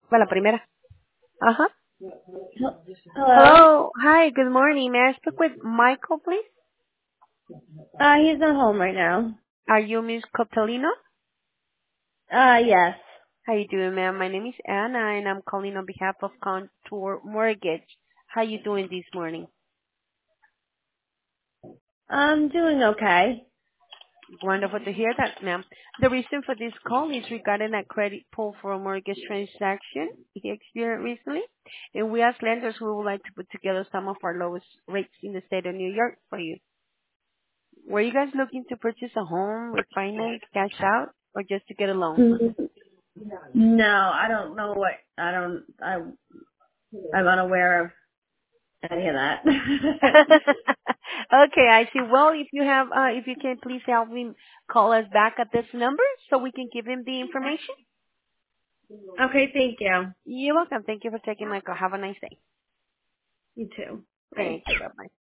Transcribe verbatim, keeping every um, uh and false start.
Para la primera. Ajá. Hello? Hello. Hi, good morning. May I speak with Michael, please? Uh, he's not home right now. Are you Miss Cotalino? Uh, yes. How you doing, ma'am? My name is Anna, and I'm calling on behalf of Contour Mortgage. How you doing this morning? I'm doing okay. Wonderful to hear that, ma'am. The reason for this call is regarding a credit pull for a mortgage transaction he experienced recently, and we ask lenders who would like to put together some of our lowest rates in the state of New York for you. Were you guys looking to purchase a home, refinance, cash out, or just to get a loan? Mm, No, I don't know what, I don't, I, I'm unaware of any of that. Okay, I see. Well, if you have, uh, if you can please help me call us back at this number so we can give him the information. Okay, thank you. You're welcome. Thank you for taking my call. Have a nice day. You too. Bye. Thank you. Bye-bye.